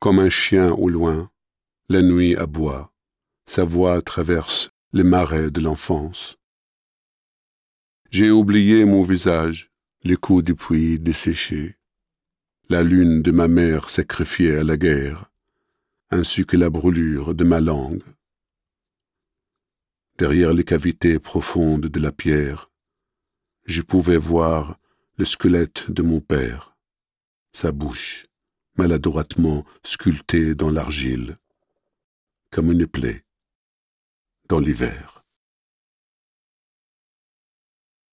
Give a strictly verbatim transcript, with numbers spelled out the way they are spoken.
Comme un chien au loin, la nuit aboie, sa voix traverse les marais de l'enfance. J'ai oublié mon visage, les coups du puits desséchés, la lune de ma mère sacrifiée à la guerre, ainsi que la brûlure de ma langue. Derrière les cavités profondes de la pierre, je pouvais voir le squelette de mon père, sa bouche maladroitement sculptée dans l'argile, comme une plaie dans l'hiver.